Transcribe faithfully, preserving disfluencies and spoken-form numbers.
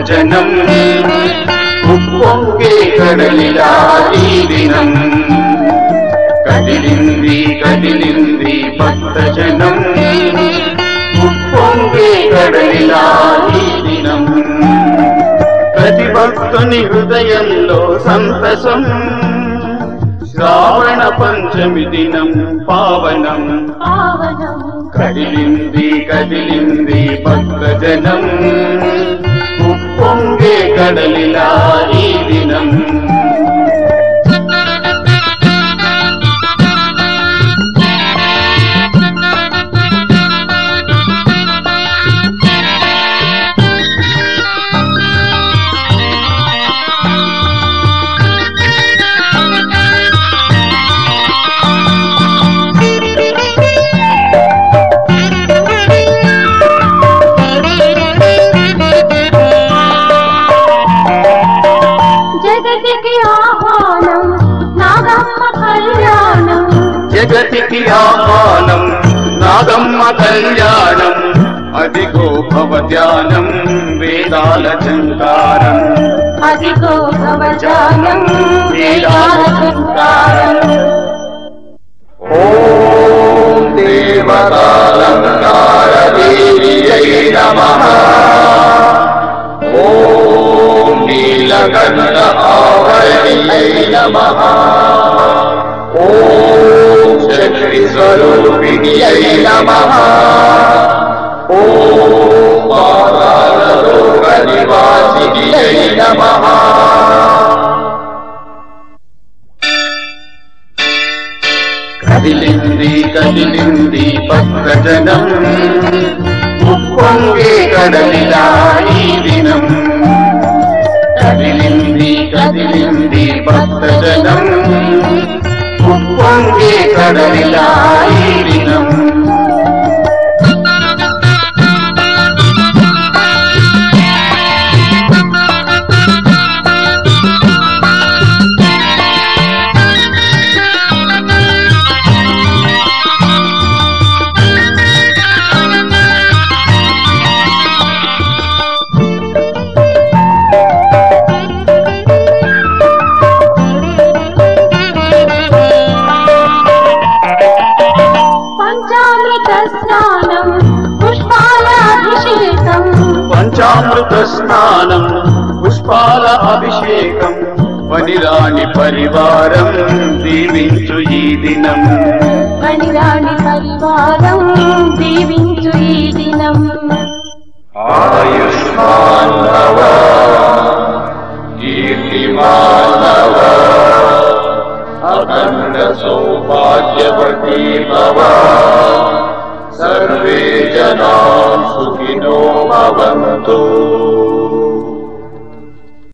భక్తజనం ఉప్పొంగే కడలిలా ఈ దినం కదిలింది కదిలింది భక్తజనం ఉప్పొంగే కడలిలా ఈ దినం ప్రతి భక్తుని హృదయంలో సంతసం శ్రావణ పంచమి దినం పావనం కదిలింది కదిలింది భక్తజనం ఉప్పొంగే కడలిలా ఈ దినం జగతికి ఆహ్వానం నాగమ్మ కళ్యాణం అదిగో భవధ్యానం వేదాల చంకారం అదిగో భవధ్యానం వేదాల చంకారం ఓం దేవతాలంకార దేవ్యై నమః ఓం నీలకంఠ ఆవరణ్యై నమః ఓం శక్తి స్వరూపిణ్యై నమః ఓం పాతాళ లోక నివాసిన్యై నమః కదిలింది కదిలింది భక్తజనం ఉప్పొంగే కడలిలా ఈ దినం కదిలింది కదిలింది భక్తజనం ఉప్పొంగే కడలిలా ఈ దినం పంచామృత స్నానం పుష్పాల అభిషేకం పనిరాణి పరివారం దీవించు ఈ దినం పనిరాణి పరివారం దీవించు ఈ దినం ఆయుష్మాన్ భవ కీర్తిమాన్ భవ అఖండ సౌభాగ్యవతి భవ సర్వే జనా సుఖినో భవంతు।